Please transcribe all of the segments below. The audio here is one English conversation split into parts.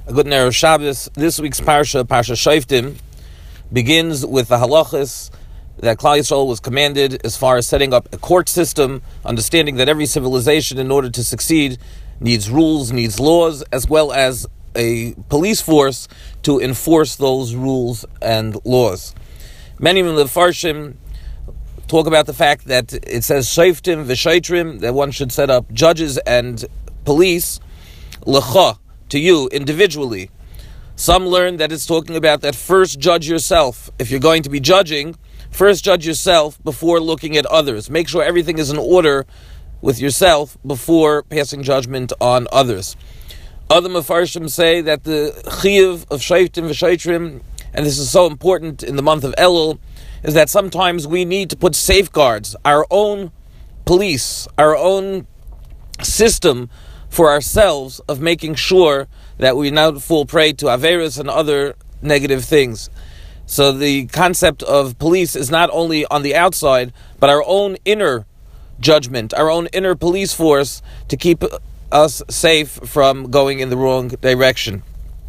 A good Erev Shabbos. This week's Parsha Shoftim, begins with the halachas that Klal Yisrael was commanded as far as setting up a court system, understanding that every civilization, in order to succeed, needs rules, needs laws, as well as a police force to enforce those rules and laws. Many of the Farshim talk about the fact that it says Shoftim v'Shoitrim, that one should set up judges and police, lecha, to you individually. Some learn that it's talking about that first judge yourself. If you're going to be judging, first judge yourself before looking at others. Make sure everything is in order with yourself before passing judgment on others. Other Mefarshim say that the chiyuv of Shoftim v'Shoitrim, and this is so important in the month of Elul, is that sometimes we need to put safeguards, our own police, our own system for ourselves of making sure that we not fall prey to averos and other negative things. So the concept of police is not only on the outside, but our own inner judgment, our own inner police force to keep us safe from going in the wrong direction.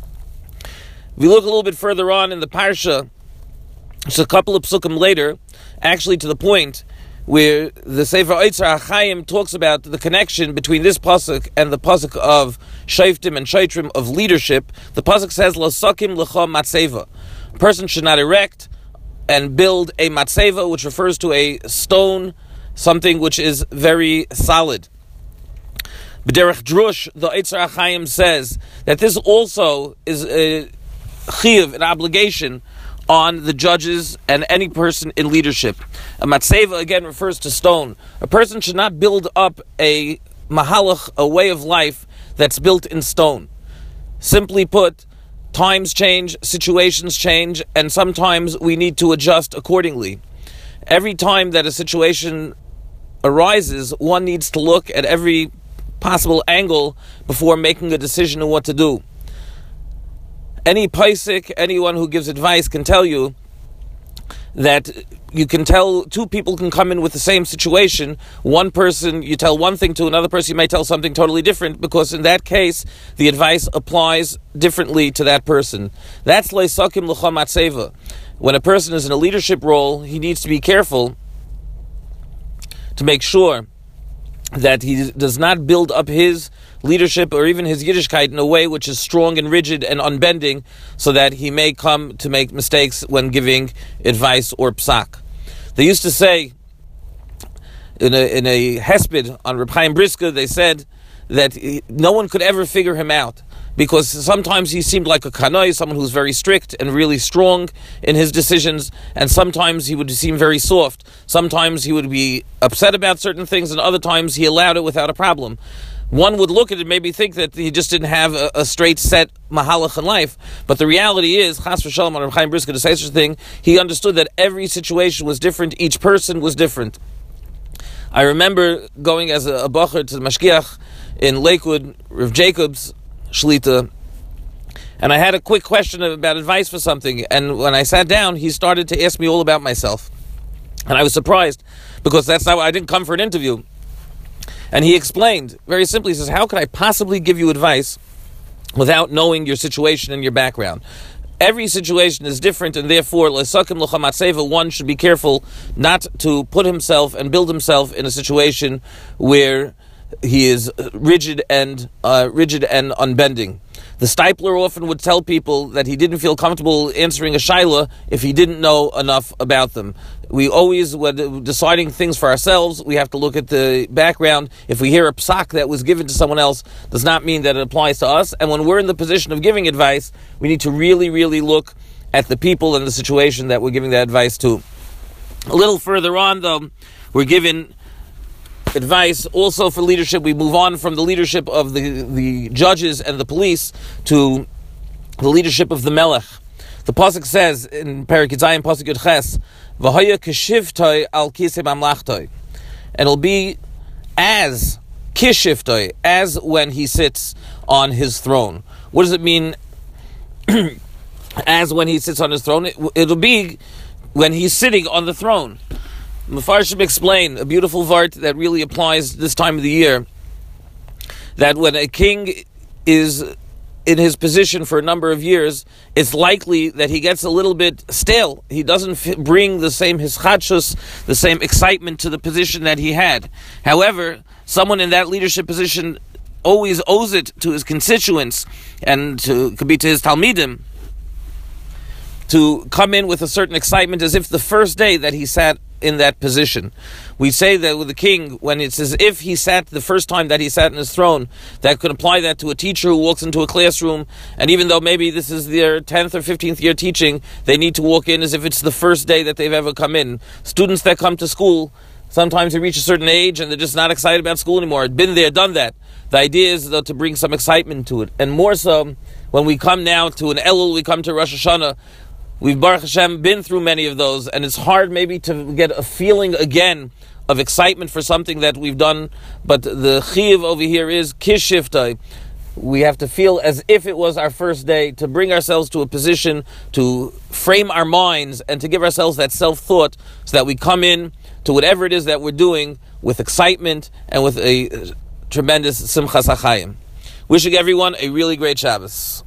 If we look a little bit further on in the Parsha, it's a couple of psukim later, actually to the point where the Sefer Otzar HaChaim talks about the connection between this pasuk and the pasuk of Shoftim and Shoitrim of leadership. The pasuk says, "Lo sakim lecha matzeva." A person should not erect and build a matzeva, which refers to a stone, something which is very solid. B'derech drush, the Otzar HaChaim says that this also is a chiyuv, an obligation on the judges and any person in leadership. A matzeva again refers to stone. A person should not build up a mahalach, a way of life that's built in stone. Simply put, times change, situations change, and sometimes we need to adjust accordingly. Every time that a situation arises, one needs to look at every possible angle before making a decision on what to do. Any paisik, anyone who gives advice can tell you that you can tell two people can come in with the same situation. One person you tell one thing to, another person you may tell something totally different, because in that case the advice applies differently to that person. That's leisakim l'cha matzeva. When a person is in a leadership role, he needs to be careful to make sure that he does not build up his leadership or even his Yiddishkeit in a way which is strong and rigid and unbending, so that he may come to make mistakes when giving advice or psak. They used to say in a hesped on Reb Chaim Brisker, they said that no one could ever figure him out, because sometimes he seemed like a kanoi, someone who's very strict and really strong in his decisions, and sometimes he would seem very soft. Sometimes he would be upset about certain things, and other times he allowed it without a problem. One would look at it and maybe think that he just didn't have a straight set mahalach in life, but the reality is, chas v'shalom on Reb Chaim Brisker to say such a thing, he understood that every situation was different, each person was different. I remember going as a bacher to the Mashgiach in Lakewood, Rav Jacobs Shlita, and I had a quick question about advice for something, and when I sat down, he started to ask me all about myself, and I was surprised, because that's not, I didn't come for an interview. And he explained very simply, he says, how could I possibly give you advice without knowing your situation and your background? Every situation is different, and therefore, lesakim l'cha matzeva, one should be careful not to put himself and build himself in a situation where he is rigid and unbending. The Stipler often would tell people that he didn't feel comfortable answering a shaila if he didn't know enough about them. We always, when deciding things for ourselves, we have to look at the background. If we hear a psak that was given to someone else, does not mean that it applies to us. And when we're in the position of giving advice, we need to really, really look at the people and the situation that we're giving that advice to. A little further on, though, we're given advice also for leadership. We move on from the leadership of the judges and the police to the leadership of the melech. The pasuk says in Perek Yizayim pasuk Yud Ches, "V'haya kishivtoi al kisei mamlachtoi," and it'll be as kishivtoi, as when he sits on his throne. What does it mean? As when he sits on his throne, it'll be when he's sitting on the throne. Mefarshim explain a beautiful vart that really applies this time of the year, that when a king is in his position for a number of years, it's likely that he gets a little bit stale. He doesn't bring the same hischadshus, the same excitement to the position that he had. However, someone in that leadership position always owes it to his constituents and could be to his talmidim to come in with a certain excitement as if the first day that he sat in that position. We say that with the king, when it's as if he sat the first time that he sat in his throne, that could apply that to a teacher who walks into a classroom, and even though maybe this is their 10th or 15th year teaching, they need to walk in as if it's the first day that they've ever come in. Students that come to school, sometimes they reach a certain age and they're just not excited about school anymore. Been there, done that. The idea is, though, to bring some excitement to it. And more so, when we come now to an Elul, we come to Rosh Hashanah, we've, Baruch Hashem, been through many of those, and it's hard maybe to get a feeling again of excitement for something that we've done, but the chiyuv over here is kishiftai. We have to feel as if it was our first day, to bring ourselves to a position to frame our minds and to give ourselves that self-thought so that we come in to whatever it is that we're doing with excitement and with a tremendous simchas hachayim. Wishing everyone a really great Shabbos.